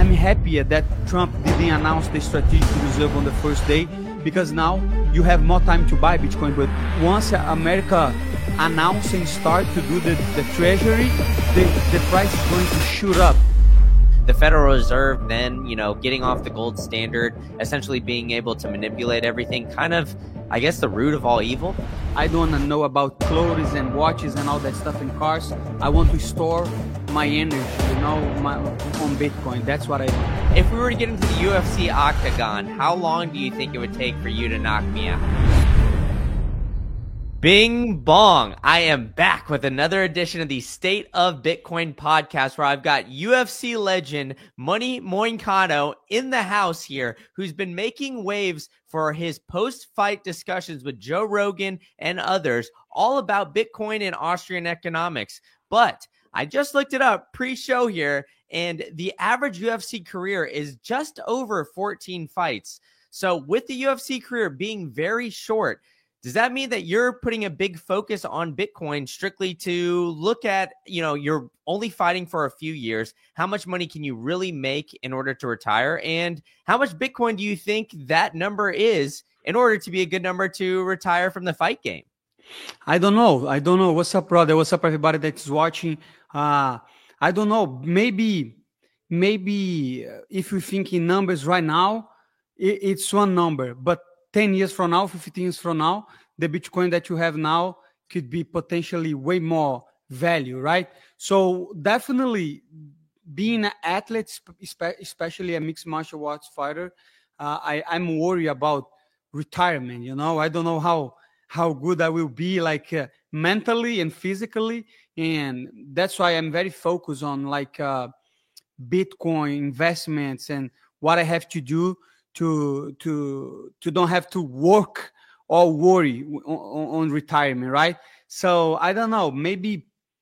I'm happy that Trump didn't announce the strategic reserve on the first day, because now you have more time to buy Bitcoin. But once America announce and start to do the treasury, the price is going to shoot up. The Federal Reserve then, getting off the gold standard, essentially being able to manipulate everything, kind of, I guess, the root of all evil. I don't want to know about clothes and watches and all that stuff in cars. I want to store my energy, on Bitcoin. That's what I want. If we were to get into the UFC octagon, how long do you think it would take for you to knock me out? Bing bong. I am back with another edition of the State of Bitcoin podcast, where I've got UFC legend Money Moicano in the house here, who's been making waves for his post-fight discussions with Joe Rogan and others, all about Bitcoin and Austrian economics. But I just looked it up pre-show here, and the average UFC career is just over 14 fights. So with the UFC career being very short, does that mean that you're putting a big focus on Bitcoin strictly to look at, you're only fighting for a few years? How much money can you really make in order to retire? And how much Bitcoin do you think that number is in order to be a good number to retire from the fight game? I don't know. What's up, brother? What's up, everybody that's watching? I don't know. Maybe if you think in numbers right now, it's one number, but 10 years from now, 15 years from now, the Bitcoin that you have now could be potentially way more value, right? So definitely being an athlete, especially a mixed martial arts fighter, I'm worried about retirement. I don't know how good I will be, mentally and physically. And that's why I'm very focused on Bitcoin investments and what I have to do to don't have to work or worry on retirement, right? So I don't know, maybe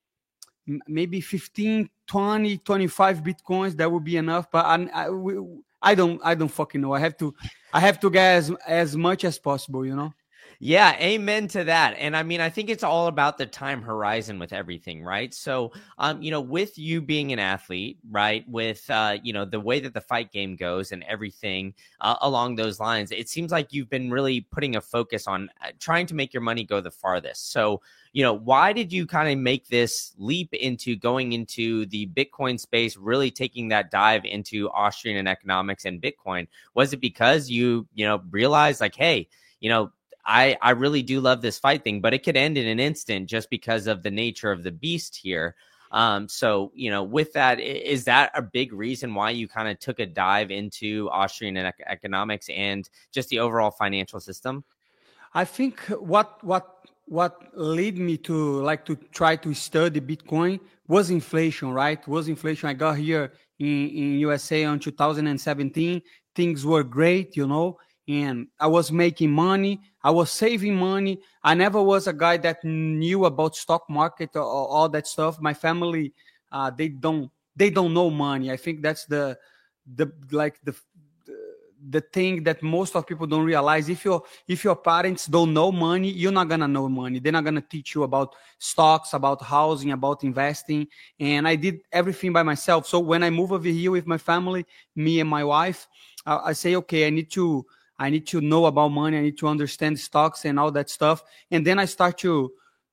15, 20, 25 Bitcoins, that would be enough. But I don't fucking know. I have to get as much as possible, Yeah, amen to that. And I mean, I think it's all about the time horizon with everything, right? So, with you being an athlete, right, with, the way that the fight game goes and everything along those lines, it seems like you've been really putting a focus on trying to make your money go the farthest. So, why did you kind of make this leap into going into the Bitcoin space, really taking that dive into Austrian economics and Bitcoin? Was it because you realized hey, I really do love this fight thing, but it could end in an instant just because of the nature of the beast here. So, with that, is that a big reason why you kind of took a dive into Austrian economics and just the overall financial system? I think what led me to try to study Bitcoin was inflation, right? I got here in USA in 2017. Things were great, and I was making money. I was saving money. I never was a guy that knew about stock market or all that stuff. My family, they don't know money. I think that's the thing that most of people don't realize. If your parents don't know money, you're not gonna know money. They're not gonna teach you about stocks, about housing, about investing. And I did everything by myself. So when I move over here with my family, me and my wife, I say, okay, I need to know about money. I need to understand stocks and all that stuff. And then I start to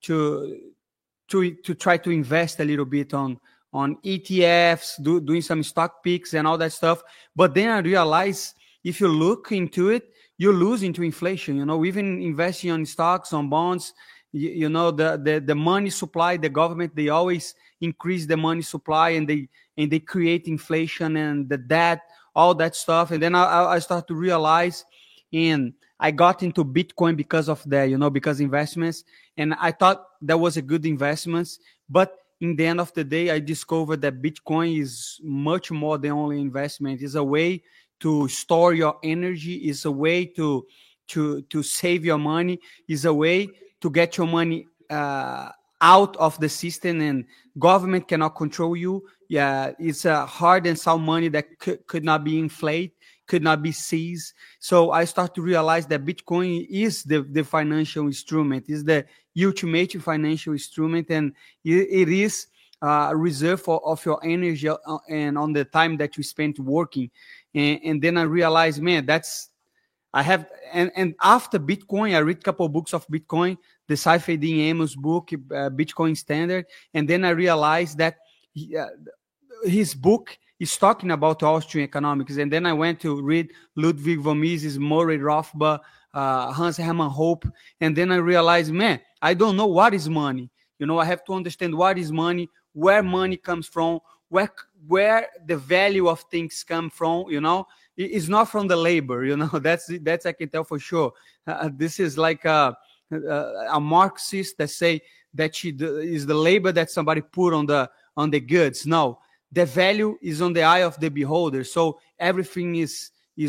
try to invest a little bit on ETFs, doing some stock picks and all that stuff. But then I realize if you look into it, you lose into inflation. Even investing on stocks, on bonds, the money supply, the government, they always increase the money supply and they create inflation and the debt, all that stuff. And then I start to realize, and I got into Bitcoin because of that, because investments. And I thought that was a good investment. But in the end of the day, I discovered that Bitcoin is much more than only investment. It's a way to store your energy. It's a way to save your money. It's a way to get your money out of the system, and government cannot control you. Yeah, it's a hard and sound money that could not be inflated, could not be seized. So I start to realize that Bitcoin is the financial instrument, is the ultimate financial instrument, and it is reserve of your energy and on the time that you spent working. And then I realized, man, and after Bitcoin, I read a couple of books of Bitcoin, the Saifedean Amos book, Bitcoin Standard. And then I realized that his book is talking about Austrian economics. And then I went to read Ludwig von Mises, Murray Rothbard, Hans Hermann Hoppe. And then I realized, man, I don't know what is money. I have to understand what is money, where money comes from, where the value of things come from. It's not from the labor. That's I can tell for sure. This is like a Marxist that say that is the labor that somebody put on the goods. No, the value is on the eye of the beholder. So everything is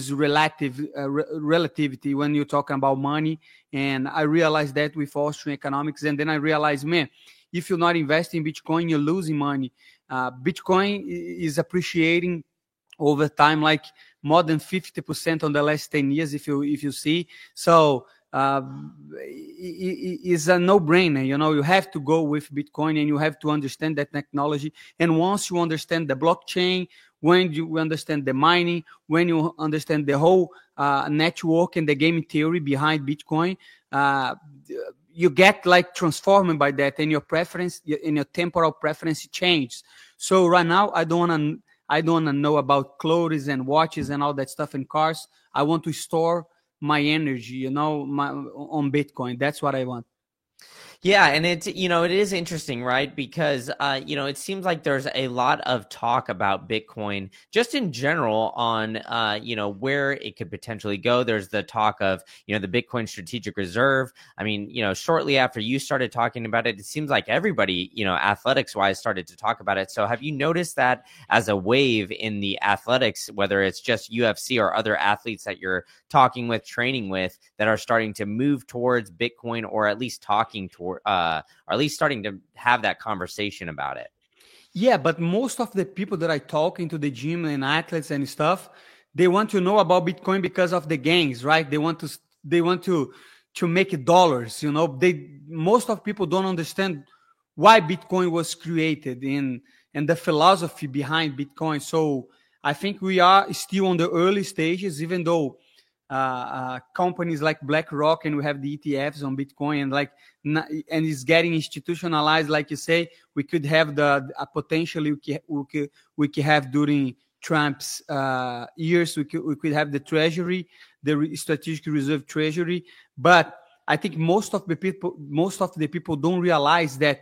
relativity when you're talking about money. And I realized that with Austrian economics. And then I realized, man, if you're not investing in Bitcoin, you're losing money. Bitcoin is appreciating over time, like more than 50% on the last 10 years, if you see. So it's a no-brainer. You have to go with Bitcoin, and you have to understand that technology. And once you understand the blockchain, when you understand the mining, when you understand the whole network and the game theory behind Bitcoin, you get like transformed by that, and your preference, in your temporal preference changes. So right now, I don't want to know about clothes and watches and all that stuff and cars. I want to store my energy, on Bitcoin. That's what I want. Yeah, and it is interesting, right? Because it seems like there's a lot of talk about Bitcoin just in general on where it could potentially go. There's the talk of the Bitcoin Strategic Reserve. I mean, shortly after you started talking about it, it seems like everybody, athletics wise, started to talk about it. So have you noticed that as a wave in the athletics, whether it's just UFC or other athletes that you're talking with, training with, that are starting to move towards Bitcoin, or at least talking toward, or at least starting to have that conversation about it? Yeah, but most of the people that I talk into the gym and athletes and stuff, they want to know about Bitcoin because of the gains, right? They want to make dollars. Most of people don't understand why Bitcoin was created and the philosophy behind Bitcoin. So I think we are still on the early stages, even though companies like BlackRock, and we have the ETFs on Bitcoin, and it's getting institutionalized. Like you say, we could have potentially we could have during Trump's years. We could have the Treasury, the Strategic Reserve Treasury. But I think most of the people don't realize that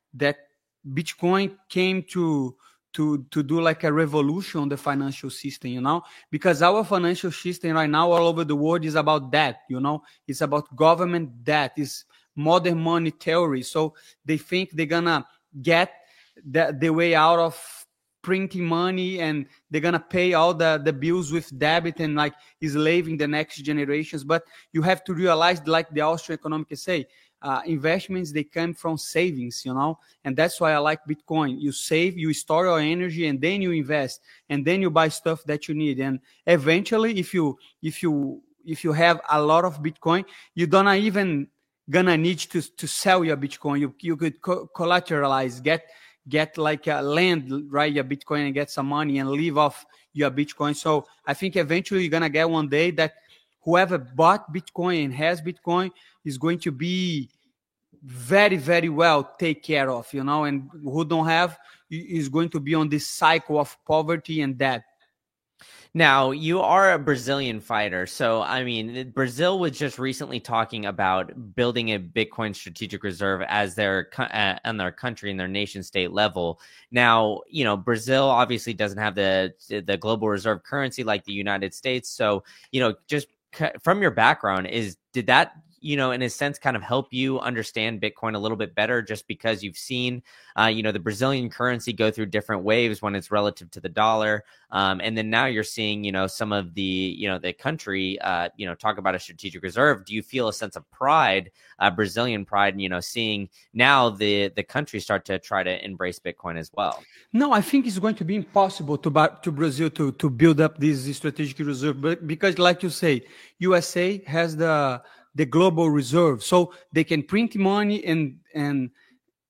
Bitcoin came to do like a revolution on the financial system, because our financial system right now all over the world is about debt, it's about government debt, it's modern money theory. So they think they're gonna get the way out of printing money, and they're gonna pay all the bills with debit and like enslaving the next generations. But you have to realize, like the Austrian economics say, investments, they come from savings, and that's why I like Bitcoin. You save, you store your energy, and then you invest, and then you buy stuff that you need. And eventually, if you have a lot of Bitcoin, you don't even gonna need to sell your Bitcoin. You could collateralize, get like a land, right, your Bitcoin, and get some money and live off your Bitcoin. So I think eventually you're gonna get one day that whoever bought Bitcoin and has Bitcoin is going to be very, very well taken care of, and who don't have is going to be on this cycle of poverty and debt. Now, you are a Brazilian fighter. So, I mean, Brazil was just recently talking about building a Bitcoin strategic reserve as their country and their nation state level. Now, Brazil obviously doesn't have the global reserve currency like the United States. So, just from your background, did that, in a sense, kind of help you understand Bitcoin a little bit better, just because you've seen, the Brazilian currency go through different waves when it's relative to the dollar. And then now you're seeing, some of the country, talk about a strategic reserve. Do you feel a sense of pride, Brazilian pride, seeing now the country start to try to embrace Bitcoin as well? No, I think it's going to be impossible to Brazil to build up this strategic reserve, but because, like you say, USA has the global reserve, so they can print money and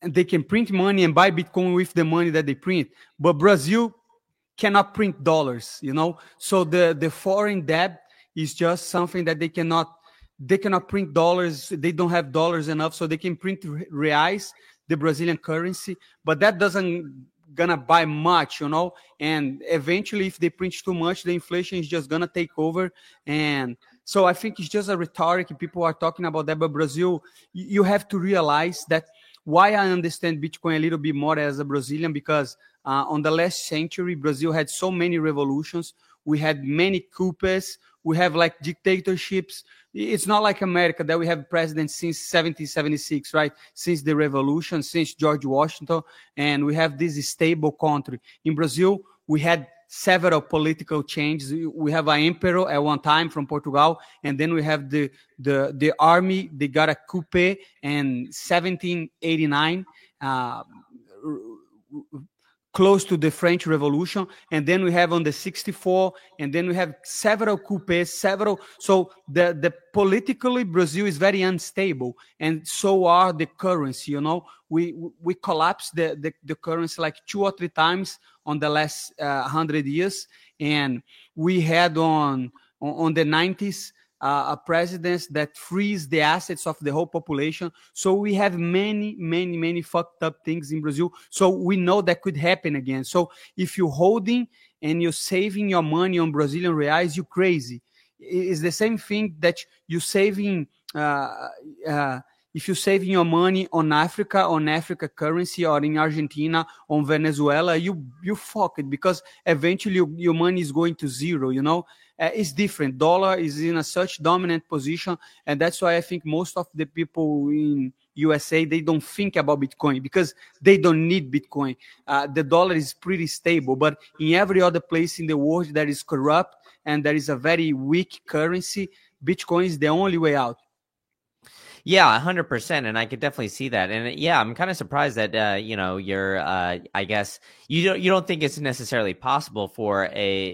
they can print money and buy Bitcoin with the money that they print. But Brazil cannot print dollars, So the foreign debt is just something that they cannot print dollars. They don't have dollars enough, so they can print reais, the Brazilian currency, but that doesn't gonna buy much, and eventually if they print too much, the inflation is just gonna take over. And so I think it's just a rhetoric. People are talking about that, but Brazil, you have to realize that why I understand Bitcoin a little bit more as a Brazilian, because on the last century, Brazil had so many revolutions. We had many coups. We have like dictatorships. It's not like America that we have presidents since 1776, right? Since the revolution, since George Washington, and we have this stable country. In Brazil, we had several political changes. We have an emperor at one time from Portugal, and then we have the army. They got a coup in 1789. Close to the French Revolution, and then we have on the 64, and then we have several coups, so the politically Brazil is very unstable, and so are the currency. We collapsed the currency like 2 or 3 times on the last 100 years, and we had on the 90s a president that frees the assets of the whole population. So we have many fucked up things in Brazil. So we know that could happen again. So if you're holding and you're saving your money on Brazilian reais, you're crazy. It's the same thing that you're saving. If you're saving your money on Africa currency, or in Argentina, on Venezuela, you fuck it, because eventually your money is going to zero. It's different. Dollar is in a such dominant position, and that's why I think most of the people in USA, they don't think about Bitcoin, because they don't need Bitcoin. The dollar is pretty stable, but in every other place in the world that is corrupt and there is a very weak currency, Bitcoin is the only way out. Yeah, 100%, and I could definitely see that. And yeah, I'm kind of surprised that you're I guess you don't think it's necessarily possible for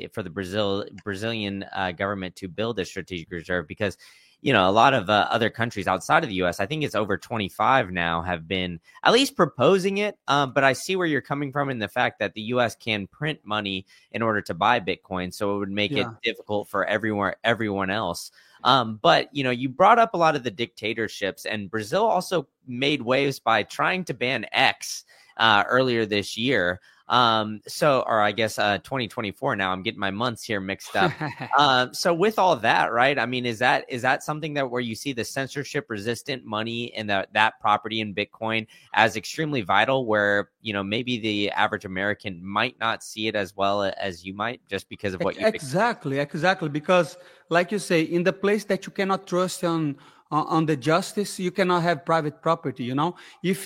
the Brazilian government to build a strategic reserve, because a lot of other countries outside of the US, I think it's over 25 now, have been at least proposing it. But I see where you're coming from in the fact that the US can print money in order to buy Bitcoin, so it would make it difficult for everyone else. But you brought up a lot of the dictatorships, and Brazil also made waves by trying to ban X earlier this year. Or I guess 2024 now. I'm getting my months here mixed up. So with all that, right? I mean, is that something that where you see the censorship resistant money and that property in Bitcoin as extremely vital, where maybe the average American might not see it as well as you might, just because of what you exactly, because like you say, in the place that you cannot trust on the justice, you cannot have private property. If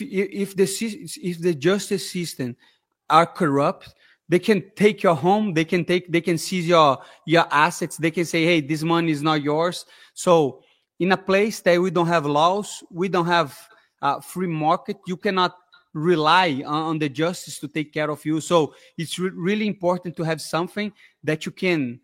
the justice system are corrupt, they can take your home, they can seize your assets, they can say, hey, this money is not yours. So in a place that we don't have laws, we don't have free market, you cannot rely on the justice to take care of you. So it's really important to have something that you can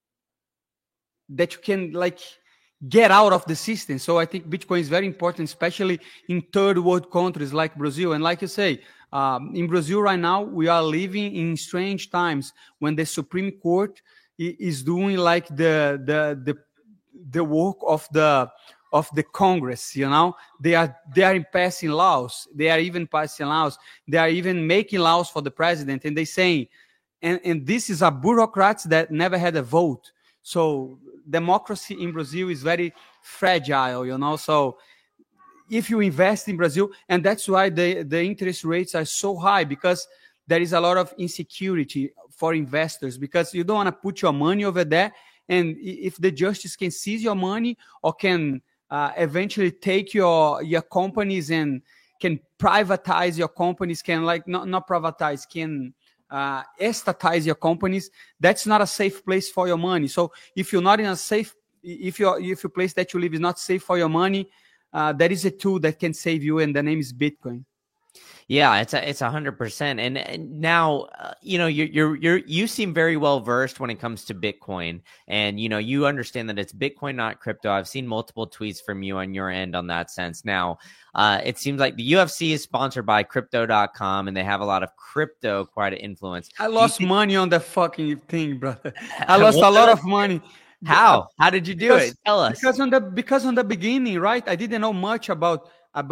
like get out of the system. So I think Bitcoin is very important, especially in third world countries like Brazil. And like you say, in Brazil right now, we are living in strange times when the Supreme Court is doing like the work of the Congress. They are passing laws. They are even passing laws. They are even making laws for the president, and they saying, and this is a bureaucrats that never had a vote. So democracy in Brazil is very fragile. So if you invest in Brazil, and that's why the interest rates are so high, because there is a lot of insecurity for investors, because you don't want to put your money over there, and if the justice can seize your money or can eventually take your companies and can privatize your companies, can like not privatize, can estatize your companies, that's not a safe place for your money. So if you're not in a safe, if your place that you live is not safe for your money, there is a tool that can save you, and the name is Bitcoin. Yeah, it's 100%. And now, you seem very well versed when it comes to Bitcoin, and you understand that it's Bitcoin, not crypto. I've seen multiple tweets from you on your end on that sense. Now, it seems like the UFC is sponsored by Crypto.com, and they have a lot of crypto quite an influence. I lost money on the fucking thing, brother. I lost a lot of money. How? How did you do it? Tell us. Because on the beginning, right? I didn't know much about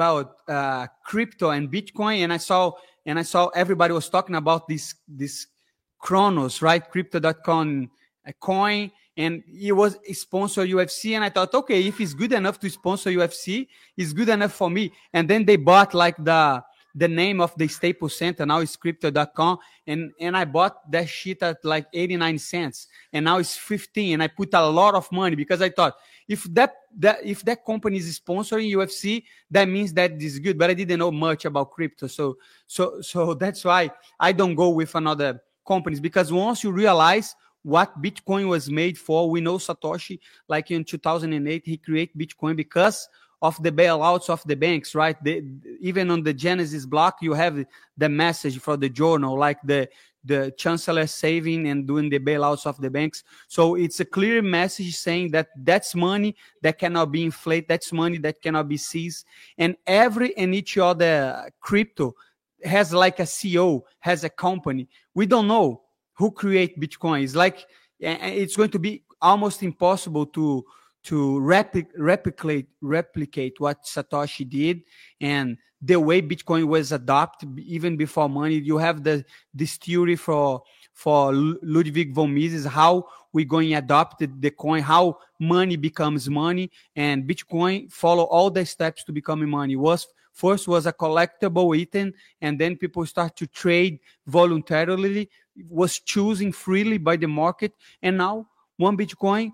crypto and Bitcoin, and I saw everybody was talking about this Kronos, right? Crypto.com coin, and it was sponsored UFC, and I thought, okay, if it's good enough to sponsor UFC, it's good enough for me. And then they bought like the name of the Staples Center, now it's Crypto.com, and I bought that shit at like 89 cents, and now it's 15, and I put a lot of money because I thought if that company is sponsoring UFC, that means that is good. But I didn't know much about crypto, so that's why I don't go with another companies, because once you realize what Bitcoin was made for, we know Satoshi, like in 2008, he created Bitcoin because of the bailouts of the banks, right? Even on the Genesis block, you have the message for the journal, like the chancellor saving and doing the bailouts of the banks. So it's a clear message saying that that's money that cannot be inflated, that's money that cannot be seized. And every and each other crypto has like a CEO, has a company. We don't know who create Bitcoin. It's like, it's going to be almost impossible to replicate what Satoshi did, and the way Bitcoin was adopted even before money. You have this theory for Ludwig von Mises, how we're going to adopt the coin, how money becomes money, and Bitcoin follow all the steps to becoming money. First was a collectible item, and then people start to trade voluntarily, was choosing freely by the market, and now one Bitcoin,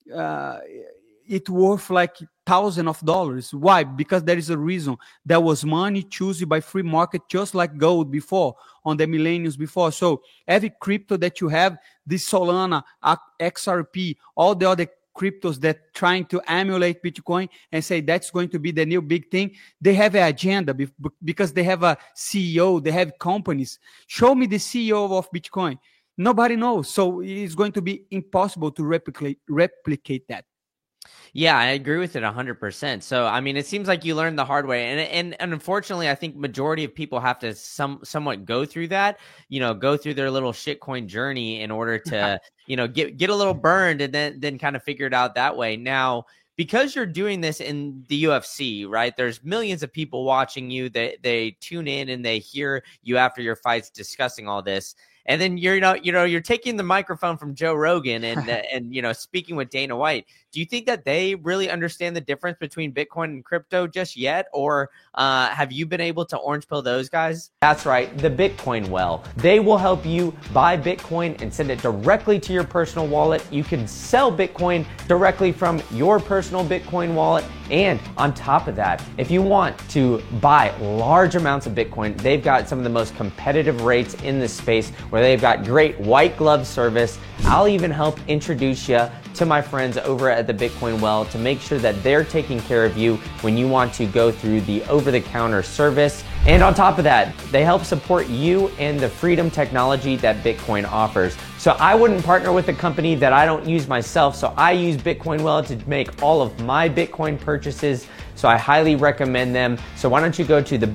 it worth like thousands of dollars. Why? Because there is a reason. There was money chosen by free market, just like gold before, on the millenniums before. So every crypto that you have, this Solana, XRP, all the other cryptos that trying to emulate Bitcoin and say that's going to be the new big thing, they have an agenda because they have a CEO, they have companies. Show me the CEO of Bitcoin. Nobody knows. So it's going to be impossible to replicate that. Yeah, I agree with it 100%. So, I mean, it seems like you learned the hard way. And unfortunately, I think majority of people have to somewhat go through that, go through their little shitcoin journey in order to, get a little burned and then kind of figure it out that way. Now, because you're doing this in the UFC, right? There's millions of people watching you. They tune in and they hear you after your fights discussing all this. And then you're taking the microphone from Joe Rogan and speaking with Dana White. Do you think that they really understand the difference between Bitcoin and crypto just yet, or have you been able to orange pill those guys? That's right, the Bitcoin Well. They will help you buy Bitcoin and send it directly to your personal wallet. You can sell Bitcoin directly from your personal Bitcoin wallet. And on top of that, if you want to buy large amounts of Bitcoin, they've got some of the most competitive rates in this space, where they've got great white glove service. I'll even help introduce you to my friends over at the Bitcoin Well to make sure that they're taking care of you when you want to go through the over-the-counter service. And on top of that, they help support you and the freedom technology that Bitcoin offers. So I wouldn't partner with a company that I don't use myself. So I use Bitcoin Well to make all of my Bitcoin purchases. So I highly recommend them. So why don't you go to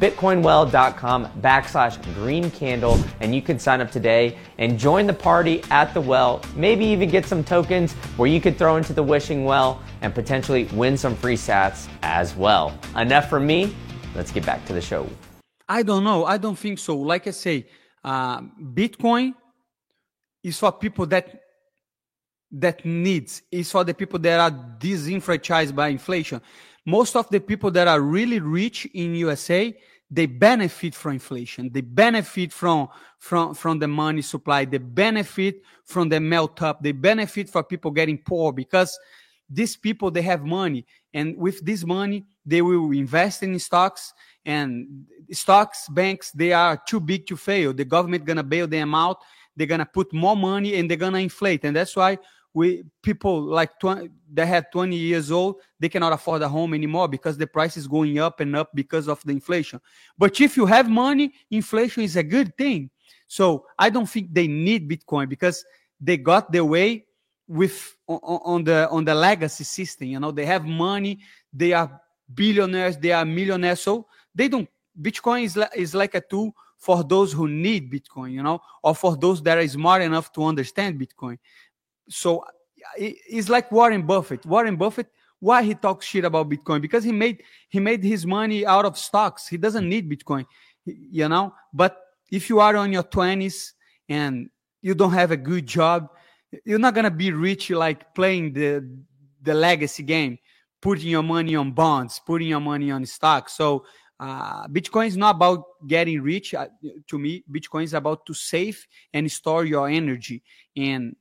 thebitcoinwell.com/greencandle and you can sign up today and join the party at the well. Maybe even get some tokens where you could throw into the wishing well and potentially win some free sats as well. Enough from me. Let's get back to the show. I don't know. I don't think so. Like I say, Bitcoin is for people that needs. It's for the people that are disenfranchised by inflation. Most of the people that are really rich in USA, they benefit from inflation. They benefit from the money supply. They benefit from the melt up. They benefit from people getting poor, because these people, they have money. And with this money, they will invest in stocks. And stocks, banks, they are too big to fail. The government going to bail them out. They're going to put more money and they're going to inflate. And that's why people like that had 20 years old, they cannot afford a home anymore because the price is going up and up because of the inflation. But if you have money, inflation is a good thing. So I don't think they need Bitcoin because they got their way with on the legacy system. You know, they have money, they are billionaires, they are millionaires. So they don't. Bitcoin is like a tool for those who need Bitcoin, you know, or for those that are smart enough to understand Bitcoin. So it's like Warren Buffett. Warren Buffett, why he talks shit about Bitcoin? Because he made his money out of stocks. He doesn't need Bitcoin, you know. But if you are on your 20s and you don't have a good job, you're not gonna be rich like playing the legacy game, putting your money on bonds, putting your money on stocks. So Bitcoin is not about getting rich. To me, Bitcoin is about to save and store your energy. And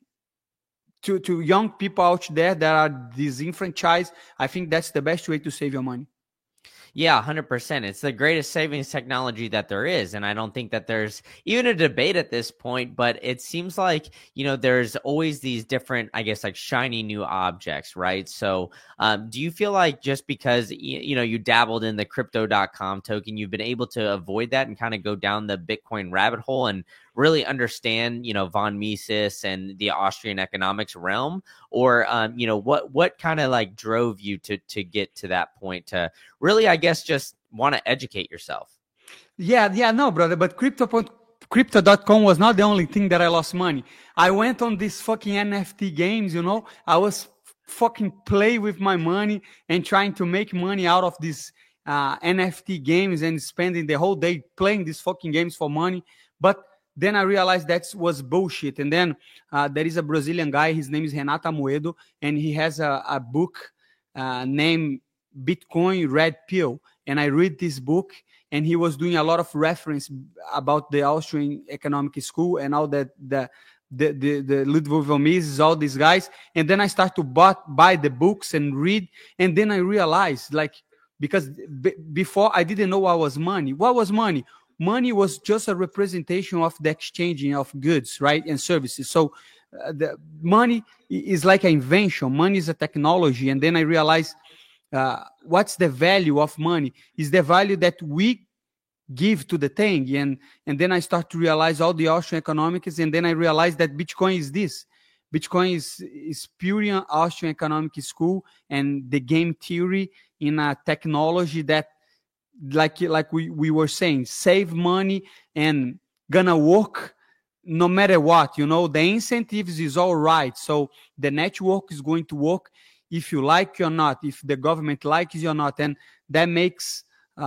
to young people out there that are disenfranchised, I think that's the best way to save your money. Yeah, 100%. It's the greatest savings technology that there is. And I don't think that there's even a debate at this point, but it seems like, you know, there's always these different, I guess, like shiny new objects, right? So do you feel like just because, you know, you dabbled in the crypto.com token, you've been able to avoid that and kind of go down the Bitcoin rabbit hole and really understand, you know, von Mises and the Austrian economics realm? Or, you know, what kind of like drove you to get to that point to really, I guess, just want to educate yourself? Yeah, no, brother, but crypto.com was not the only thing that I lost money. I went on these fucking NFT games, you know, I was fucking play with my money and trying to make money out of these NFT games and spending the whole day playing these fucking games for money. But then I realized that was bullshit. And then there is a Brazilian guy, his name is Renato Amoedo, and he has a book named Bitcoin Red Pill. And I read this book, and he was doing a lot of reference about the Austrian economic school and all that, the Ludwig von Mises, all these guys. And then I start to buy the books and read. And then I realized, like, because before I didn't know what was money. What was money? Money was just a representation of the exchanging of goods, right, and services. So the money is like an invention. Money is a technology. And then I realized what's the value of money? Is the value that we give to the thing. And then I start to realize all the Austrian economics. And then I realized that Bitcoin is this. Bitcoin is pure Austrian economic school and the game theory in a technology that, like we were saying, save money and gonna work no matter what. You know, the incentives is all right. So the network is going to work if you like it or not, if the government likes you or not, and that makes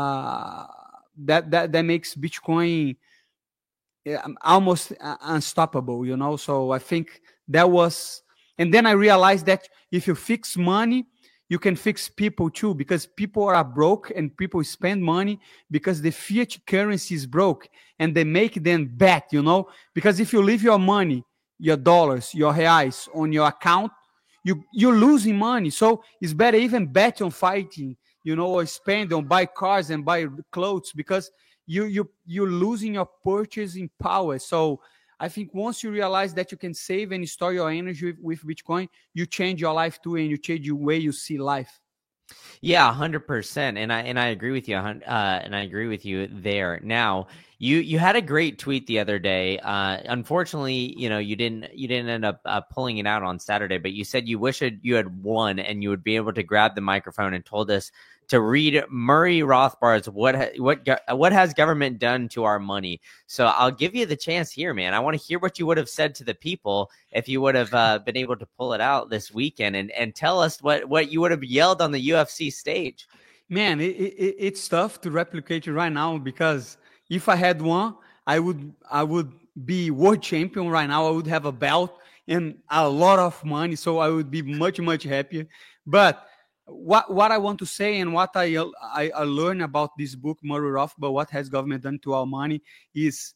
that makes Bitcoin almost unstoppable. You know, so I think that was, and then I realized that if you fix money, you can fix people too, because people are broke and people spend money because the fiat currency is broke and they make them bet, you know, because if you leave your money, your dollars, your reais on your account, you're losing money. So it's better even bet on fighting, you know, or spend on buy cars and buy clothes because you're losing your purchasing power. So I think once you realize that you can save and store your energy with Bitcoin, you change your life too, and you change the way you see life. Yeah, 100%. And I agree with you. And I agree with you there. Now, you had a great tweet the other day. Unfortunately, you know, you didn't end up pulling it out on Saturday, but you said you wish you had won and you would be able to grab the microphone and told us to read Murray Rothbard's what has government done to our money. So I'll give you the chance here, man. I want to hear what you would have said to the people if you would have been able to pull it out this weekend and tell us what you would have yelled on the UFC stage. Man, it's tough to replicate it right now because if I had one, I would be world champion right now. I would have a belt and a lot of money, so I would be much, much happier. But what I want to say and what I learned about this book, Murray Rothbard, What Has Government Done to Our Money, is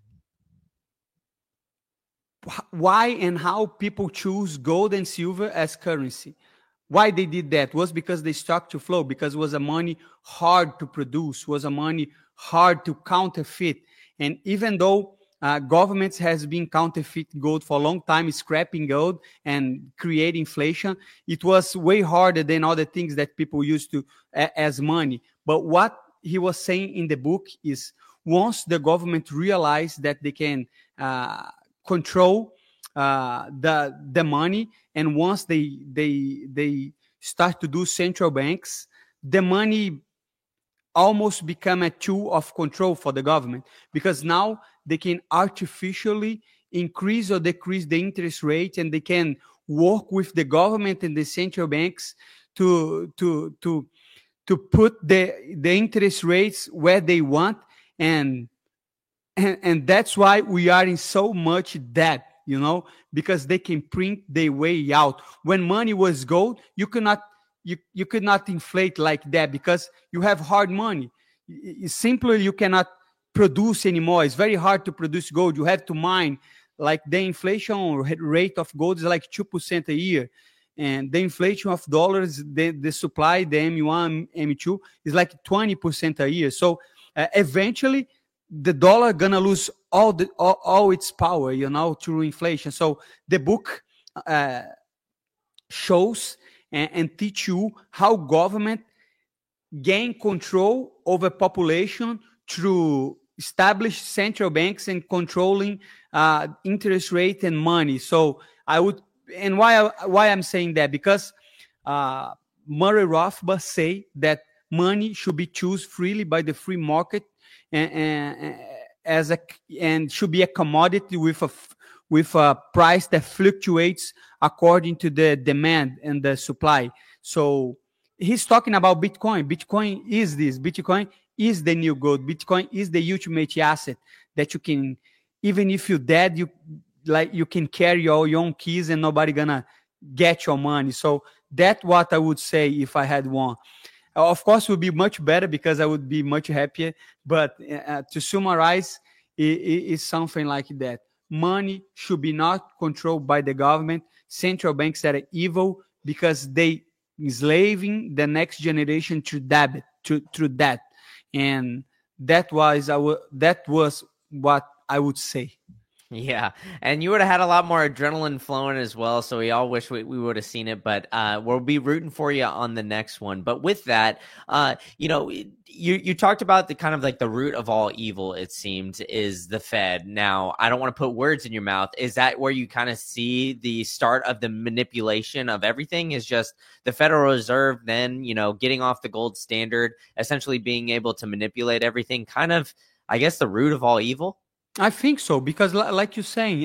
why and how people choose gold and silver as currency. Why they did that was because they stuck to flow, because it was a money hard to produce, was a money hard to counterfeit. And even though governments has been counterfeit gold for a long time, scrapping gold and create inflation. It was way harder than other things that people used to as money. But what he was saying in the book is, once the government realized that they can control the money, and once they start to do central banks, the money almost become a tool of control for the government, because now they can artificially increase or decrease the interest rate, and they can work with the government and the central banks to put the interest rates where they want, and that's why we are in so much debt, because they can print their way out. When money was gold, you could not inflate like that, because you have hard money. Simply, you cannot produce anymore. It's very hard to produce gold. You have to mine. Like the inflation rate of gold is like 2% a year. And the inflation of dollars, the supply, the M1, M2, is like 20% a year. So eventually, the dollar gonna lose all its power, through inflation. So the book shows and teach you how government gain control over population through established central banks and controlling interest rate and money. So why I'm saying that, because Murray Rothbard say that money should be chosen freely by the free market, and should be a commodity with a price that fluctuates according to the demand and the supply. So he's talking about Bitcoin. Bitcoin is this. Bitcoin is the new gold. Bitcoin is the ultimate asset that you can, even if you're dead, you can carry all your own keys and nobody gonna get your money. So that's what I would say if I had one. Of course, it would be much better because I would be much happier. But to summarize, it's something like that. Money should be not controlled by the government. Central banks are evil because they enslaving the next generation through debt. And that was what I would say. Yeah, and you would have had a lot more adrenaline flowing as well, so we all wish we would have seen it, but we'll be rooting for you on the next one. But with that, you talked about the kind of like the root of all evil, it seemed, is the Fed. Now, I don't want to put words in your mouth. Is that where you kind of see the start of the manipulation of everything, is just the Federal Reserve then, getting off the gold standard, essentially being able to manipulate everything, kind of, I guess, the root of all evil? I think so, because like you're saying,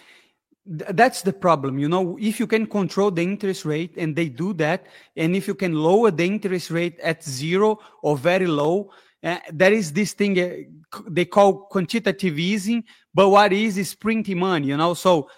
that's the problem. If you can control the interest rate, and they do that, and if you can lower the interest rate at zero or very low, there is this thing they call quantitative easing. But what is printing money, So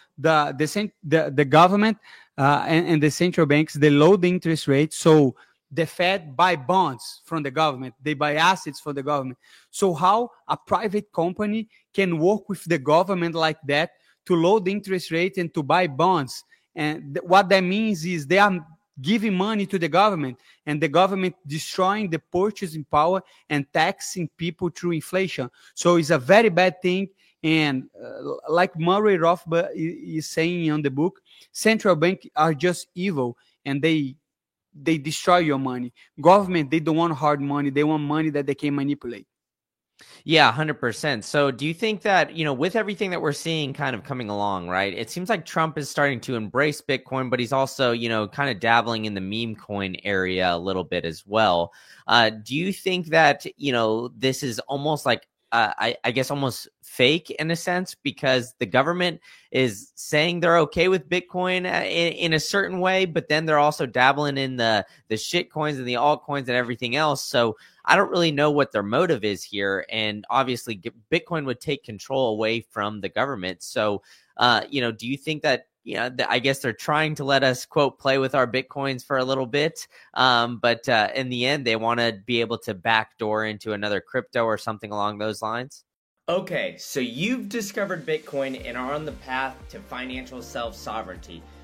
the government and the central banks, they lower the interest rate. So the Fed buy bonds from the government. They buy assets for the government. So how a private company can work with the government like that to lower the interest rate and to buy bonds? And what that means is they are giving money to the government, and the government destroying the purchasing power and taxing people through inflation. So it's a very bad thing. And like Murray Rothbard is saying on the book, central banks are just evil, and they destroy your money. Government, they don't want hard money. They want money that they can manipulate. Yeah, 100%. So do you think that, with everything that we're seeing kind of coming along, right, it seems like Trump is starting to embrace Bitcoin, but he's also, kind of dabbling in the meme coin area a little bit as well. Do you think that, this is almost like, I guess almost fake in a sense, because the government is saying they're okay with Bitcoin in a certain way, but then they're also dabbling in the shit coins and the altcoins and everything else. So I don't really know what their motive is here. And obviously Bitcoin would take control away from the government. So, do you think that, I guess they're trying to let us, quote, play with our Bitcoins for a little bit. But in the end, they want to be able to backdoor into another crypto or something along those lines? Okay, so you've discovered Bitcoin and are on the path to financial self-sovereignty.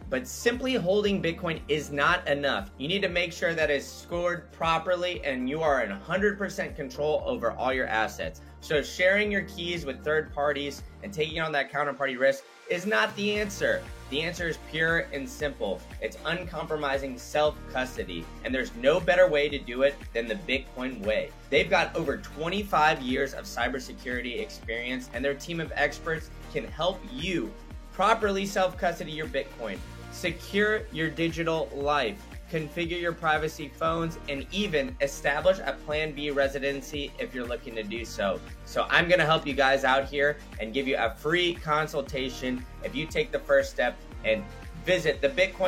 But simply holding Bitcoin is not enough. You need to make sure that it's scored properly and you are in 100% control over all your assets. So sharing your keys with third parties and taking on that counterparty risk is not the answer. The answer is pure and simple. It's uncompromising self-custody, and there's no better way to do it than the Bitcoin way. They've got over 25 years of cybersecurity experience, and their team of experts can help you properly self-custody your Bitcoin, secure your digital life, configure your privacy phones, and even establish a Plan B residency if you're looking to do so. So I'm going to help you guys out here and give you a free consultation if you take the first step and visit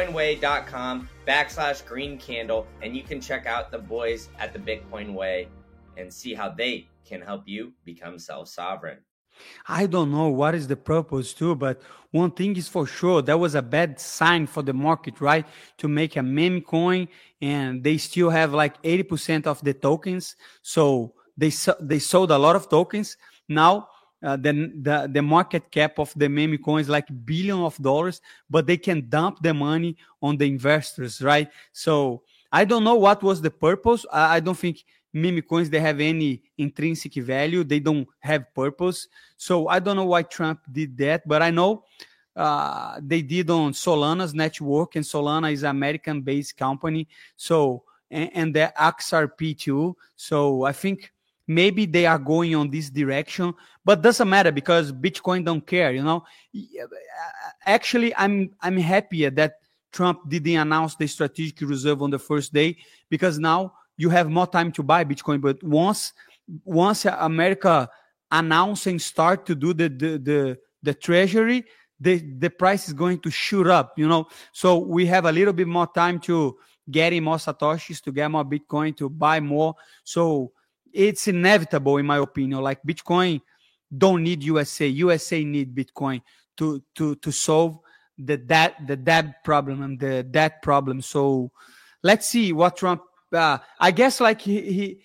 thebitcoinway.com/green candle, and you can check out the boys at the Bitcoin Way and see how they can help you become self-sovereign. I don't know what is the purpose too, but one thing is for sure, that was a bad sign for the market, right? To make a meme coin, and they still have like 80% of the tokens. So they sold a lot of tokens. Now the market cap of the meme coin is like billion of dollars, but they can dump the money on the investors, right? So I don't know what was the purpose. I don't think meme coins, they have any intrinsic value. They don't have purpose. So I don't know why Trump did that, but I know they did on Solana's network, and Solana is an American-based company. So, and the XRP too. So I think maybe they are going on this direction, but doesn't matter because Bitcoin don't care, you know. Actually, I'm happier that Trump didn't announce the strategic reserve on the first day, because now you have more time to buy Bitcoin. But once America announce and start to do the treasury, the price is going to shoot up, you know. So we have a little bit more time to get more Satoshis, to get more Bitcoin, to buy more. So it's inevitable, in my opinion. Like, Bitcoin don't need USA. USA need Bitcoin to solve the debt problem and the debt problem. So let's see what Trump. I guess like he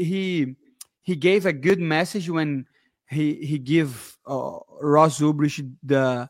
gave a good message when he gave Ross Ulbricht the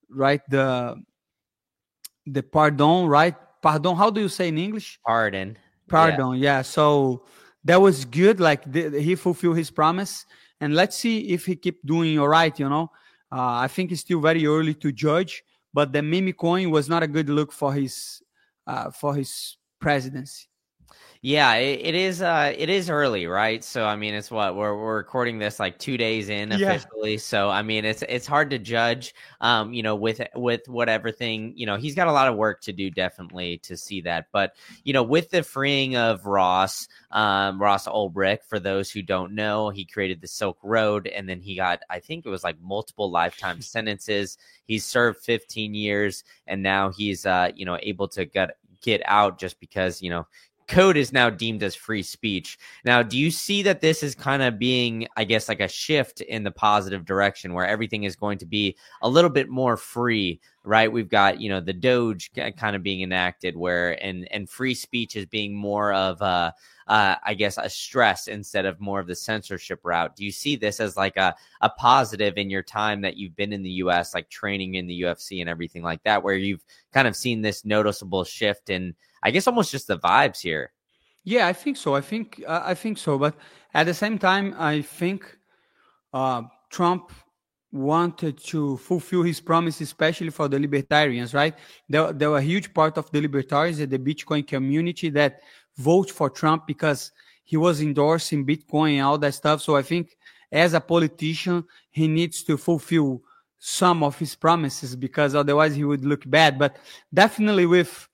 pardon, right? Pardon. How do you say in English? Pardon. Yeah. So that was good. Like, he fulfilled his promise, and let's see if he keep doing all right. You know, I think it's still very early to judge, but the meme coin was not a good look for his presidency. Yeah, it is early, right? So I mean, it's what we're recording this like 2 days in officially. Yeah. So I mean, it's hard to judge, you know, with whatever thing, you know, he's got a lot of work to do, definitely, to see that. But, you know, with the freeing of Ross Ulbricht, for those who don't know, he created the Silk Road, and then he got, I think it was like multiple lifetime sentences. He's served 15 years, and now he's you know, able to get out just because, you know, code is now deemed as free speech. Now, do you see that this is kind of being, I guess, like a shift in the positive direction where everything is going to be a little bit more free, right? We've got, you know, the Doge kind of being enacted where, and free speech is being more of I guess, a stress instead of more of the censorship route. Do you see this as like a positive in your time that you've been in the US, like training in the UFC and everything like that, where you've kind of seen this noticeable shift in, I guess, almost just the vibes here? Yeah, I think so. I think so. But at the same time, I think Trump wanted to fulfill his promise, especially for the libertarians, right? There were a huge part of the libertarians in the Bitcoin community that vote for Trump because he was endorsing Bitcoin and all that stuff. So I think as a politician, he needs to fulfill some of his promises, because otherwise he would look bad. But definitely with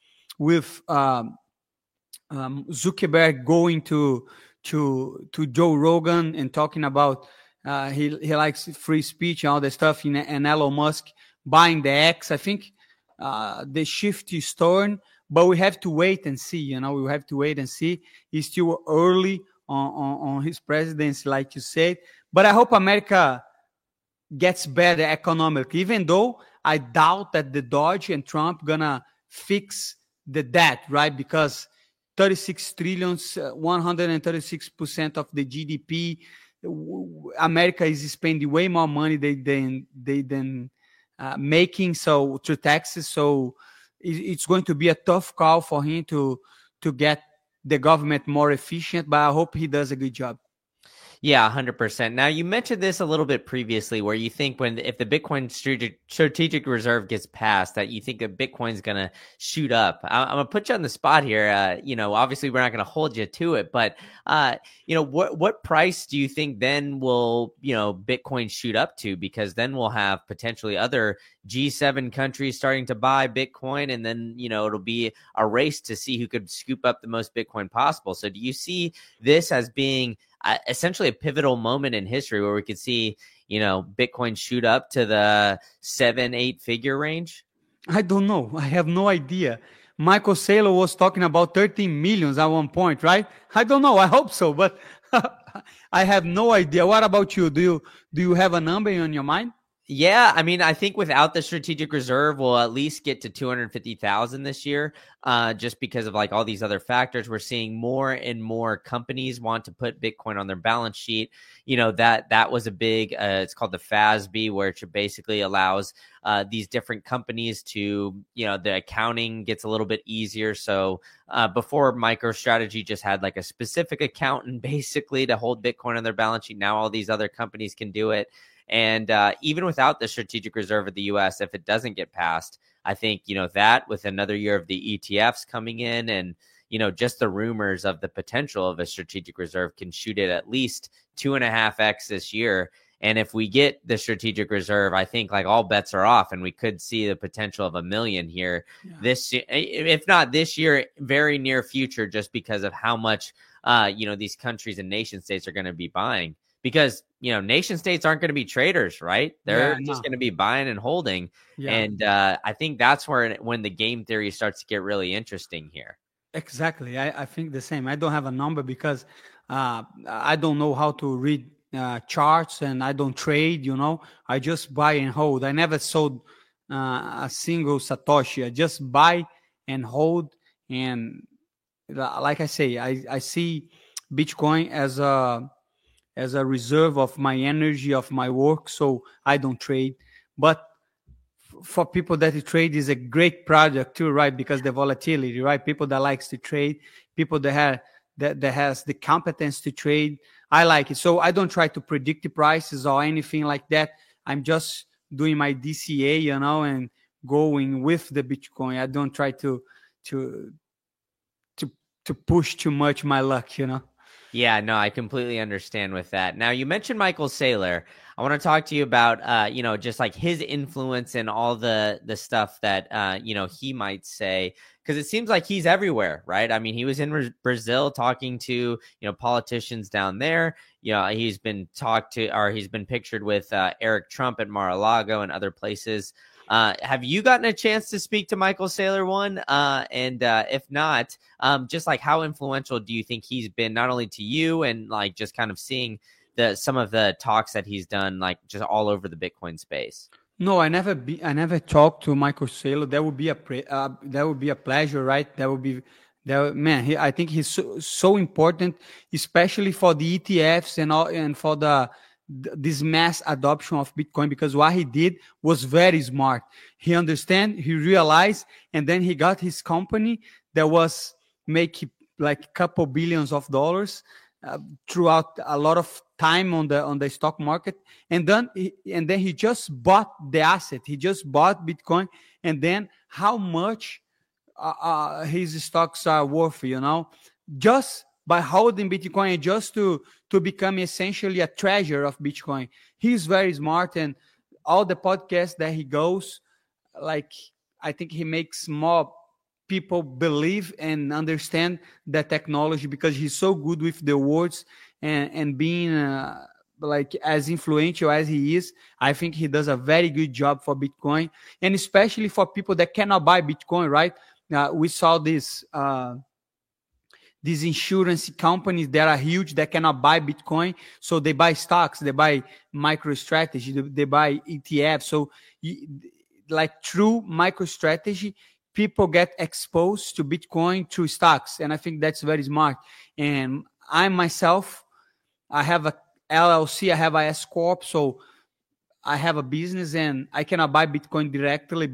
Zuckerberg going to Joe Rogan and talking about he likes free speech and all that stuff, and Elon Musk buying the X, I think the shift is torn, but we have to wait and see. You know, we have to wait and see. It's still early on his presidency, like you said. But I hope America gets better economically, even though I doubt that the Doge and Trump gonna fix the debt, right? Because 36 trillions, 136% of the GDP, America is spending way more money than making, so through taxes. So it's going to be a tough call for him to get the government more efficient, but I hope he does a good job. Yeah, 100%. Now, you mentioned this a little bit previously where you think if the Bitcoin strategic reserve gets passed, that you think that Bitcoin's going to shoot up. I'm going to put you on the spot here. Obviously we're not going to hold you to it, but, what price do you think then will, Bitcoin shoot up to? Because then we'll have potentially other G7 countries starting to buy Bitcoin, and then, it'll be a race to see who could scoop up the most Bitcoin possible. So do you see this as being essentially a pivotal moment in history where we could see, Bitcoin shoot up to the 7-8 figure range? I don't know. I have no idea. Michael Saylor was talking about 13 millions at one point, right? I don't know. I hope so, but I have no idea. What about you? Do you have a number in your mind? Yeah, I mean, I think without the strategic reserve, we'll at least get to 250,000 this year, just because of like all these other factors. We're seeing more and more companies want to put Bitcoin on their balance sheet. That was a big, it's called the FASB, where it basically allows these different companies to, the accounting gets a little bit easier. So before, MicroStrategy just had like a specific accountant basically to hold Bitcoin on their balance sheet. Now all these other companies can do it. And even without the strategic reserve of the U.S., if it doesn't get passed, I think, that with another year of the ETFs coming in and, just the rumors of the potential of a strategic reserve can shoot it at least 2.5x this year. And if we get the strategic reserve, I think like all bets are off and we could see the potential of 1 million here this year, if not this year, very near future, just because of how much, these countries and nation states are going to be buying. Because, nation states aren't going to be traders, right? They're just going to be buying and holding. Yeah. And I think that's when the game theory starts to get really interesting here. Exactly. I think the same. I don't have a number because I don't know how to read charts and I don't trade, I just buy and hold. I never sold a single Satoshi. I just buy and hold. And like I say, I see Bitcoin as a reserve of my energy, of my work, so I don't trade. But for people that trade is a great product too, right? Because the volatility, right? People that likes to trade, people that has the competence to trade. I like it. So I don't try to predict the prices or anything like that. I'm just doing my DCA, and going with the Bitcoin. I don't try to push too much my luck, Yeah, no, I completely understand with that. Now, you mentioned Michael Saylor. I want to talk to you about, just like his influence and all the stuff that, he might say, because it seems like he's everywhere, right? I mean, he was in Brazil talking to, politicians down there. He's been pictured with Eric Trump at Mar-a-Lago and other places. Have you gotten a chance to speak to Michael Saylor one? And if not, just like how influential do you think he's been not only to you and like just kind of seeing some of the talks that he's done, like just all over the Bitcoin space? No, I never talked to Michael Saylor. That would be a pleasure, right? I think he's so important, especially for the ETFs and for this mass adoption of Bitcoin, because what he did was very smart. He realized, and then he got his company that was making like a couple billions of dollars throughout a lot of time on the stock market, and then he just bought the asset. He just bought Bitcoin, and then how much his stocks are worth, just by holding Bitcoin, just to become essentially a treasure of Bitcoin. He's very smart, and all the podcasts that he goes, like, I think he makes more people believe and understand the technology because he's so good with the words and being like as influential as he is. I think he does a very good job for Bitcoin, and especially for people that cannot buy Bitcoin, right? We saw these insurance companies that are huge that cannot buy Bitcoin, so they buy stocks, they buy MicroStrategy, they buy ETFs. So like through MicroStrategy, people get exposed to Bitcoin through stocks, and I think that's very smart. And I myself, I have a LLC, I have a S Corp, so I have a business and I cannot buy Bitcoin directly, but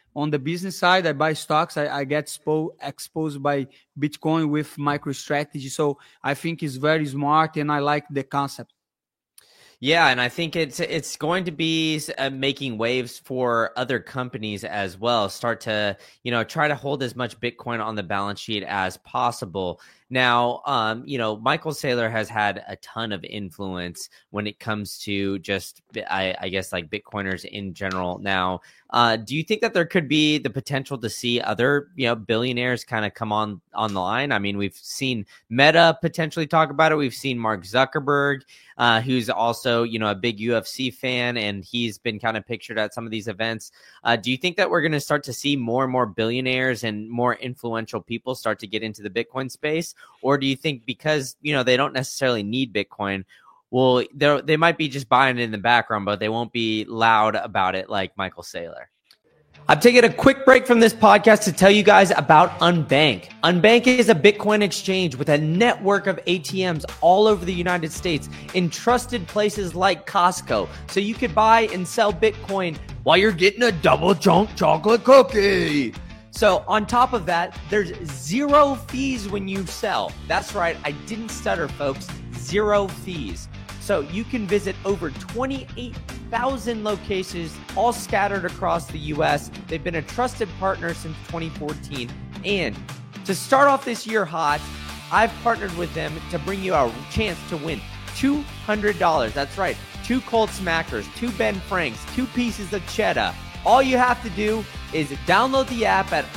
on the business side, I buy stocks. I get exposed by Bitcoin with MicroStrategy. So I think it's very smart, and I like the concept. Yeah, and I think it's going to be making waves for other companies as well. Start to, try to hold as much Bitcoin on the balance sheet as possible. Now, Michael Saylor has had a ton of influence when it comes to just, I guess, like Bitcoiners in general. Now, do you think that there could be the potential to see other, billionaires kind of come on the line? I mean, we've seen Meta potentially talk about it. We've seen Mark Zuckerberg, who's also, a big UFC fan, and he's been kind of pictured at some of these events. Do you think that we're going to start to see more and more billionaires and more influential people start to get into the Bitcoin space? Or do you think because, they don't necessarily need Bitcoin, well, they might be just buying it in the background, but they won't be loud about it like Michael Saylor? I'm taking a quick break from this podcast to tell you guys about Unbank. Unbank is a Bitcoin exchange with a network of ATMs all over the United States in trusted places like Costco. So you could buy and sell Bitcoin while you're getting a double chunk chocolate cookie. So on top of that, there's zero fees when you sell. That's right. I didn't stutter, folks. Zero fees. So you can visit over 28,000 locations all scattered across the U.S. They've been a trusted partner since 2014. And to start off this year hot, I've partnered with them to bring you a chance to win $200. That's right. 2 cold smackers, 2 Ben Franks, 2 pieces of cheddar. All you have to do is download the app at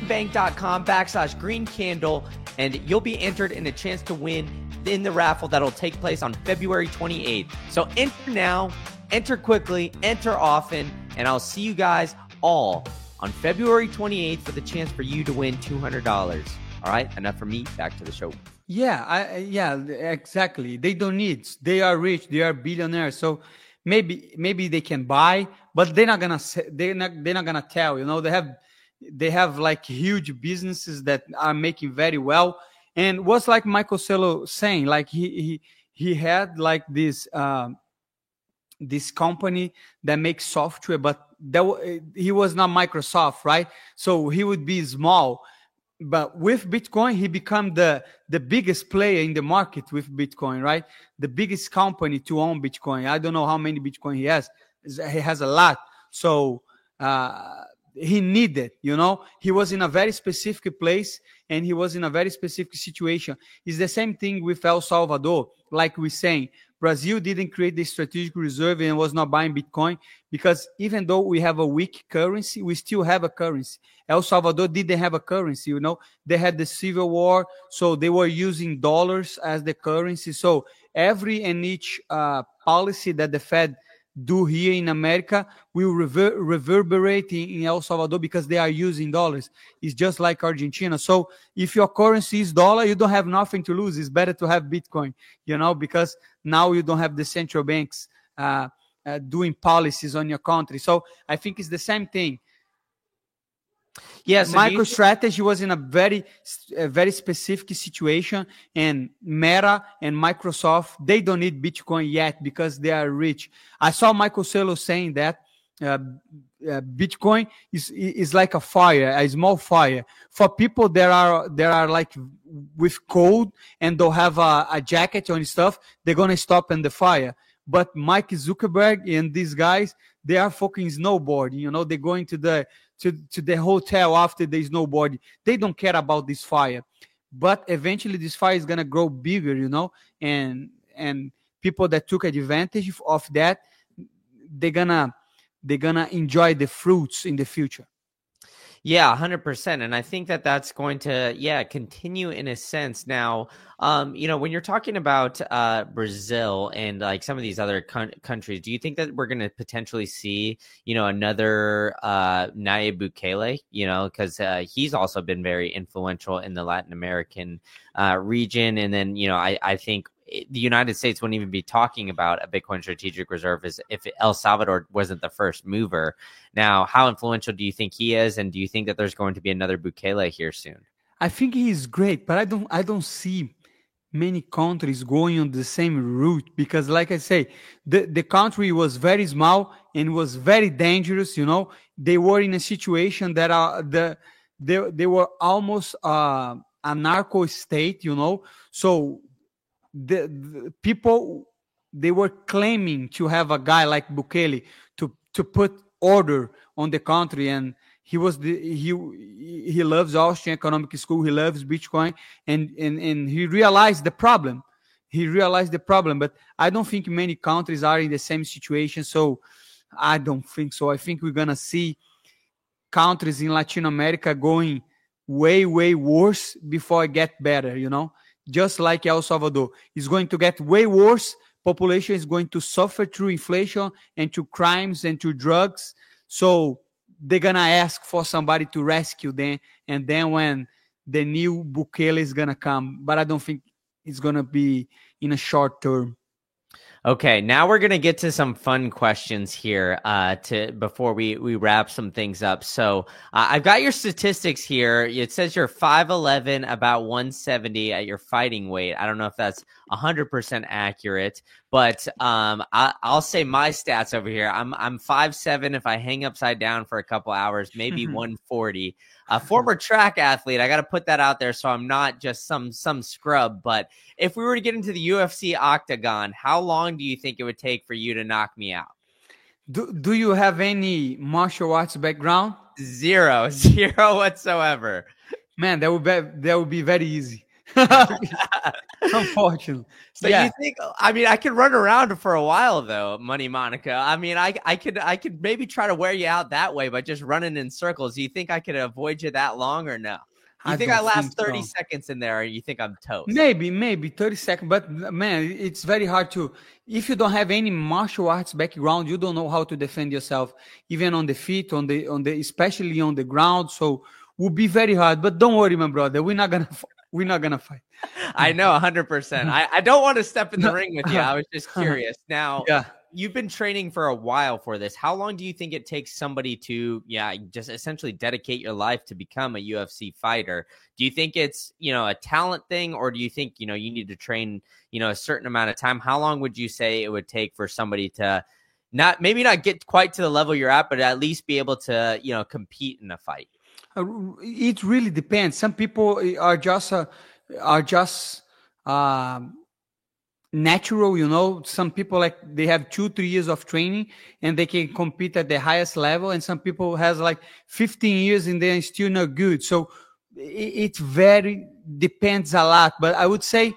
unbank.com/greencandle, and you'll be entered in a chance to win in the raffle that'll take place on February 28th. So enter now, enter quickly, enter often, and I'll see you guys all on February 28th for the chance for you to win $200. All right, enough for me. Back to the show. Yeah, exactly. They don't need. They are rich. They are billionaires. So maybe they can buy, but they're not gonna tell. They have like huge businesses that are making very well. And what's like Michael Saylor saying, like he had like this company that makes software, but he was not Microsoft, right? So he would be small. But with Bitcoin, he become the biggest player in the market with Bitcoin, right? The biggest company to own Bitcoin. I don't know how many Bitcoin he has. He has a lot. So he needed, he was in a very specific place and he was in a very specific situation. It's the same thing with El Salvador. Like we're saying, Brazil didn't create the strategic reserve and was not buying Bitcoin because even though we have a weak currency, we still have a currency. El Salvador didn't have a currency, They had the civil war, so they were using dollars as the currency. So every and each policy that the Fed do here in America will reverberate in El Salvador because they are using dollars. It's just like Argentina. So if your currency is dollar, you don't have nothing to lose. It's better to have Bitcoin, because now you don't have the central banks doing policies on your country. So I think it's the same thing. Yes, MicroStrategy was in a very specific situation, and Meta and Microsoft, they don't need Bitcoin yet because they are rich. I saw Michael Saylor saying that Bitcoin is like a fire, a small fire for people that are like with cold and don't have a jacket or stuff. They're gonna stop in the fire. But Mike Zuckerberg and these guys, they are fucking snowboarding. They're going to the hotel after the snowboarding. They don't care about this fire. But eventually this fire is going to grow bigger, and people that took advantage of that, they're gonna enjoy the fruits in the future. Yeah, 100%. And I think that that's going to, continue in a sense. Now, when you're talking about Brazil and like some of these other countries, do you think that we're going to potentially see, another Nayib Bukele, because he's also been very influential in the Latin American region. And then, I think the United States wouldn't even be talking about a Bitcoin strategic reserve as if El Salvador wasn't the first mover. Now, how influential do you think he is? And do you think that there's going to be another Bukele here soon? I think he's great, but I don't see many countries going on the same route, because like I say, the country was very small and was very dangerous. They were in a situation that they were almost a narco state. So the people, they were claiming to have a guy like Bukele to put order on the country, and he loves Austrian Economic School, he loves Bitcoin, and he realized the problem. But I don't think many countries are in the same situation, so I don't think so. I think we're gonna see countries in Latin America going way worse before it get better. Just like El Salvador, it's going to get way worse. Population is going to suffer through inflation and to crimes and to drugs. So they're gonna ask for somebody to rescue them, and then when the new Bukele is gonna come, but I don't think it's gonna be in a short term. Okay, now we're gonna get to some fun questions here before we wrap some things up. So I've got your statistics here. It says you're 5'11", about 170 at your fighting weight. I don't know if that's 100% accurate, but I'll say my stats over here. I'm 5'7". If I hang upside down for a couple hours, maybe 140. A former track athlete. I got to put that out there, so I'm not just some scrub. But if we were to get into the UFC octagon, how long do you think it would take for you to knock me out? Do you have any martial arts background? Zero whatsoever. Man, that would be very easy. Unfortunately. So yeah. You think, I mean, I could run around for a while though, Money Monica. I mean, I could maybe try to wear you out that way by just running in circles. Do you think I could avoid you that long or no? You think I last 30 seconds in there, or you think I'm toast? Maybe 30 seconds. But man, it's very hard if you don't have any martial arts background, you don't know how to defend yourself, even on the feet, especially on the ground. So it will be very hard. But don't worry, my brother. We're not gonna fight. I know 100%. I don't want to step in the ring with you. I was just curious. Now, you've been training for a while for this. How long do you think it takes somebody to, just essentially dedicate your life to become a UFC fighter? Do you think it's, a talent thing, or do you think, you need to train, a certain amount of time? How long would you say it would take for somebody to maybe not get quite to the level you're at, but at least be able to, compete in a fight? It really depends. Some people are just natural. Some people, like, they have 2-3 years of training and they can compete at the highest level, and some people has like 15 years and they're still not good. So it very depends a lot. But I would say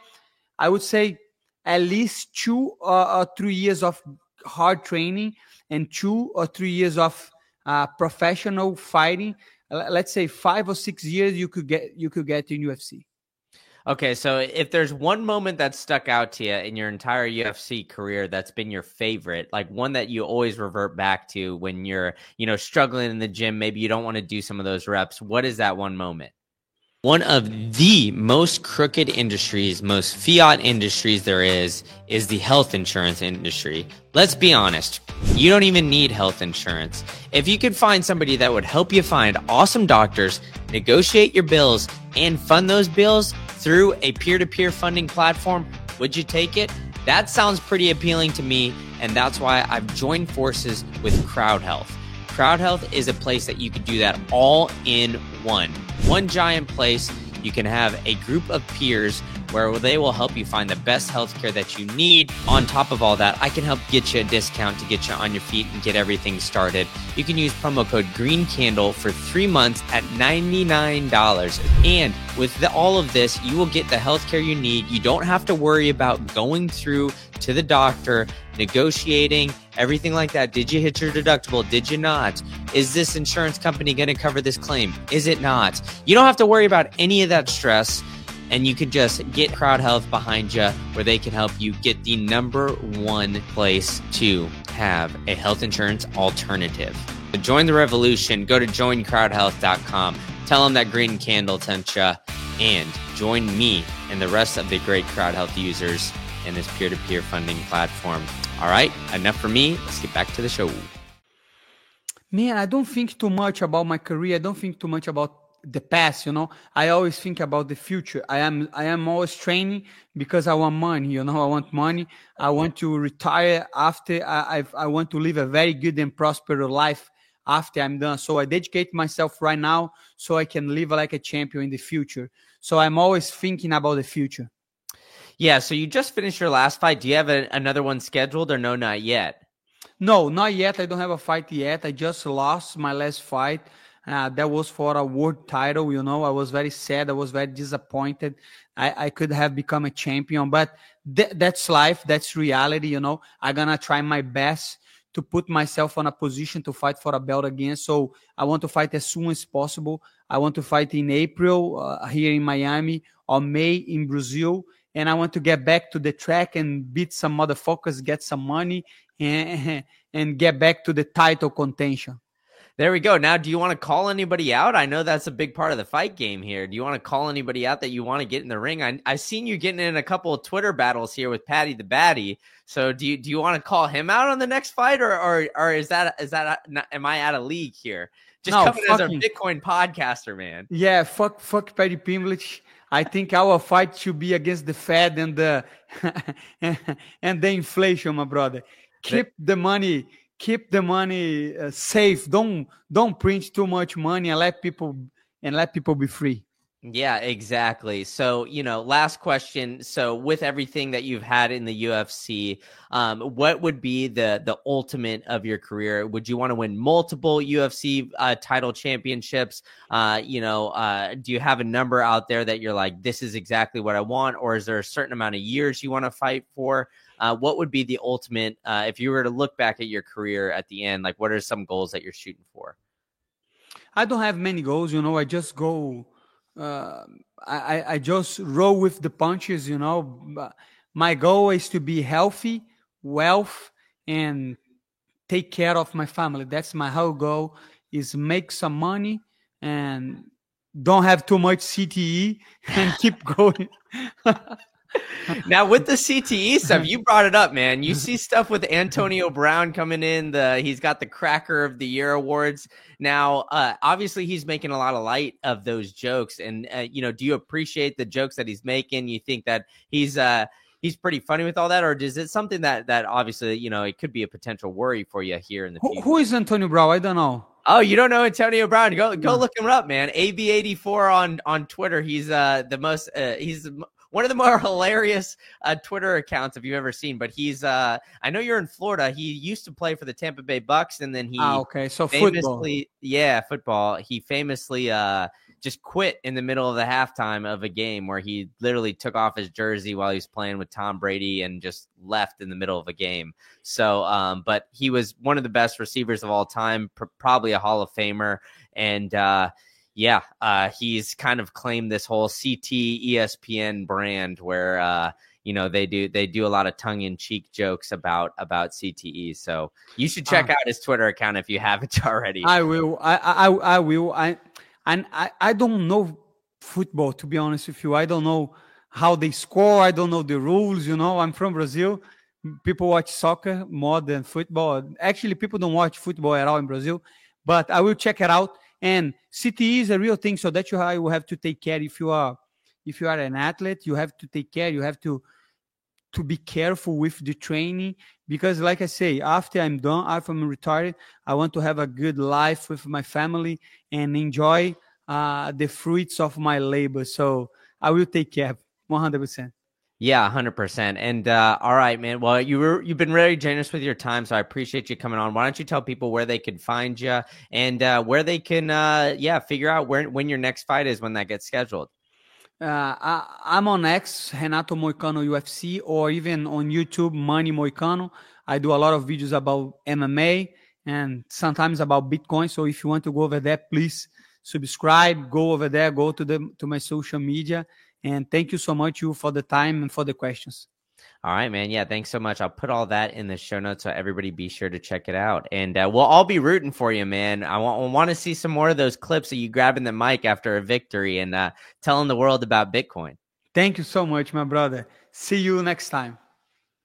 at least 2 or 3 years of hard training and 2 or 3 years of professional fighting. Let's say 5 or 6 years you could get in UFC. Okay, so if there's one moment that stuck out to you in your entire UFC career that's been your favorite, like one that you always revert back to when you're, struggling in the gym, maybe you don't want to do some of those reps, what is that one moment? One of the most crooked industries, most fiat industries there is the health insurance industry. Let's be honest, you don't even need health insurance. If you could find somebody that would help you find awesome doctors, negotiate your bills, and fund those bills through a peer-to-peer funding platform, would you take it? That sounds pretty appealing to me, and that's why I've joined forces with CrowdHealth. CrowdHealth is a place that you could do that all in one giant place. You can have a group of peers where they will help you find the best healthcare that you need. On top of all that, I can help get you a discount to get you on your feet and get everything started. You can use promo code GreenCandle for 3 months at $99. And with all of this, you will get the healthcare you need. You don't have to worry about going through to the doctor, negotiating, everything like that. Did you hit your deductible? Did you not? Is this insurance company going to cover this claim? Is it not? You don't have to worry about any of that stress, and you can just get CrowdHealth behind you, where they can help you get the #1 place to have a health insurance alternative. To join the revolution, go to joincrowdhealth.com. Tell them that Green Candle sent you, and join me and the rest of the great CrowdHealth users in this peer-to-peer funding platform. All right, enough for me. Let's get back to the show. Man, I don't think too much about my career. I don't think too much about the past, I always think about the future. I am always training because I want money, I want money. I want to retire after I want to live a very good and prosperous life after I'm done. So I dedicate myself right now so I can live like a champion in the future. So I'm always thinking about the future. Yeah, so you just finished your last fight. Do you have another one scheduled or no, not yet? No, not yet. I don't have a fight yet. I just lost my last fight. That was for a world title, I was very sad. I was very disappointed. I could have become a champion, but that's life. That's reality, I'm going to try my best to put myself on a position to fight for a belt again. So I want to fight as soon as possible. I want to fight in April here in Miami, or May in Brazil. And I want to get back to the track and beat some motherfuckers, get some money, and get back to the title contention. There we go. Now, do you want to call anybody out? I know that's a big part of the fight game here. Do you want to call anybody out that you want to get in the ring? I've seen you getting in a couple of Twitter battles here with Paddy the Baddy. So do you want to call him out on the next fight, or is that am I out of league here? Just coming as a Bitcoin podcaster, man. Yeah, fuck Paddy Pimblett. I think our fight should be against the Fed and the and the inflation, my brother. Keep the money safe. Don't print too much money and let people be free. Yeah, exactly. So, last question. So with everything that you've had in the UFC, what would be the ultimate of your career? Would you want to win multiple UFC title championships? Do you have a number out there that you're like, this is exactly what I want? Or is there a certain amount of years you want to fight for? What would be the ultimate, if you were to look back at your career at the end, like what are some goals that you're shooting for? I don't have many goals, I just go, I just roll with the punches, My goal is to be healthy, wealth, and take care of my family. That's my whole goal, is make some money and don't have too much CTE and keep going. Now with the CTE stuff, you brought it up, man. You see stuff with Antonio Brown coming in. He's got the Cracker of the Year awards. Now, obviously, he's making a lot of light of those jokes. And do you appreciate the jokes that he's making? You think that he's pretty funny with all that, or is it something that obviously it could be a potential worry for you here in the future? Who is Antonio Brown? I don't know. Oh, you don't know Antonio Brown? Go look him up, man. AB84 on Twitter. He's he's one of the more hilarious Twitter accounts if you've ever seen. But he's I know you're in Florida. He used to play for the Tampa Bay Bucks, and then he so famously, football. He famously just quit in the middle of the halftime of a game where he literally took off his jersey while he was playing with Tom Brady and just left in the middle of a game. So, but he was one of the best receivers of all time, probably a Hall of Famer, and he's kind of claimed this whole CT ESPN brand where they do a lot of tongue-in-cheek jokes about CTE. So you should check out his Twitter account if you haven't already. I will. I will. I don't know football, to be honest with you. I don't know how they score. I don't know the rules. I'm from Brazil. People watch soccer more than football. Actually, people don't watch football at all in Brazil. But I will check it out. And CTE is a real thing, so that you have to take care. If you are an athlete, you have to take care. You have to be careful with the training, because, like I say, after I'm done, after I'm retired, I want to have a good life with my family and enjoy the fruits of my labor. So I will take care, 100%. Yeah, 100%. And all right, man. Well, you've been very generous with your time, so I appreciate you coming on. Why don't you tell people where they can find you and where they can, figure out when your next fight is, when that gets scheduled. I'm on X, Renato Moicano UFC, or even on YouTube, Manny Moicano. I do a lot of videos about MMA and sometimes about Bitcoin. So if you want to go over there, please subscribe. Go over there. Go to my social media. And thank you so much, for the time and for the questions. All right, man. Yeah, thanks so much. I'll put all that in the show notes, so everybody be sure to check it out. And we'll all be rooting for you, man. I want to see some more of those clips of you grabbing the mic after a victory and telling the world about Bitcoin. Thank you so much, my brother. See you next time.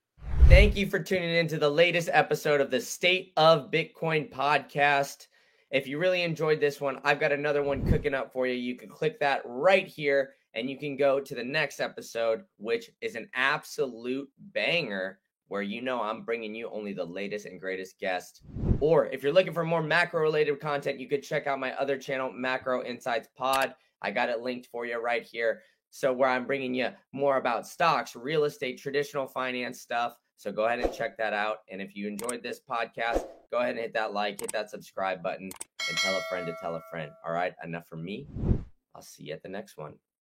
Thank you for tuning in to the latest episode of the State of Bitcoin podcast. if you really enjoyed this one, I've got another one cooking up for you. You can click that right here and you can go to the next episode, which is an absolute banger, where I'm bringing you only the latest and greatest guests. Or if you're looking for more macro-related content, you could check out my other channel, Macro Insights Pod. I got it linked for you right here. So where I'm bringing you more about stocks, real estate, traditional finance stuff. So go ahead and check that out. And if you enjoyed this podcast, go ahead and hit that like, hit that subscribe button, and tell a friend to tell a friend. All right, enough from me. I'll see you at the next one.